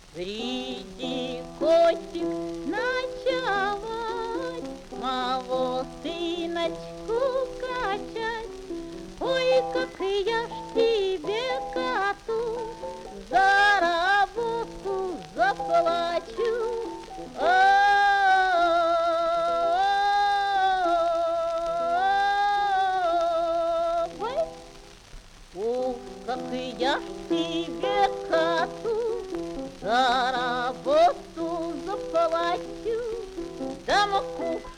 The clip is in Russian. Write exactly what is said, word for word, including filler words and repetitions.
Приди, котик, ночевать, моего сыночку качать. Ой, как я ж тебе, коту, за работу заплачу. Ой, ух, как я ж тебе, коту, за работу заплачу. Дамку